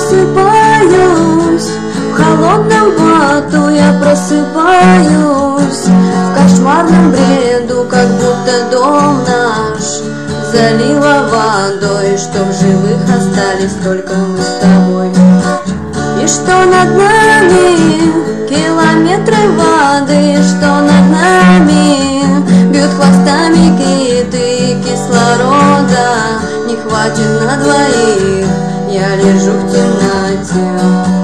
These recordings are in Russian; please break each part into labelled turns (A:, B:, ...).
A: просыпаюсь, в холодном поту я просыпаюсь, в кошмарном бреду, как будто дом наш залила водой, что в живых остались только мы с тобой. И что над нами километры воды, что над нами бьют хвостами киты, кислорода не хватит на двоих, я лежу в темноте,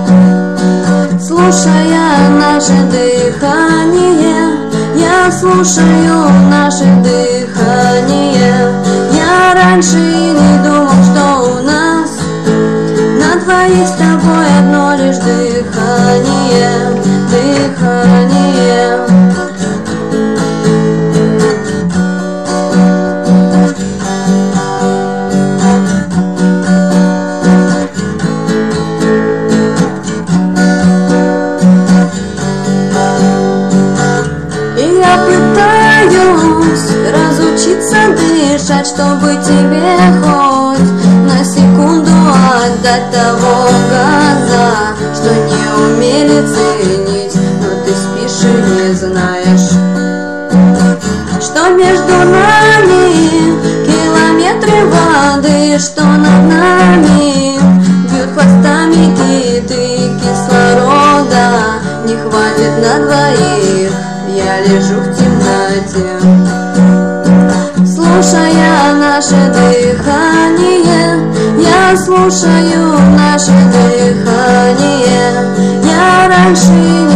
A: слушая наше дыхание, я слушаю наше дыхание. Я раньше и не думал, что у нас на двоих с тобой одно лишь дыхание, дыхание. Разучиться дышать, чтобы тебе хоть на секунду отдать того газа, что не умели ценить, но ты спишь и не знаешь, что между нами километры воды, что над нами бьют хвостами киты, кислорода не хватит на двоих, я лежу в темноте, слушая наше дыхание, я слушаю наше дыхание. Я раньше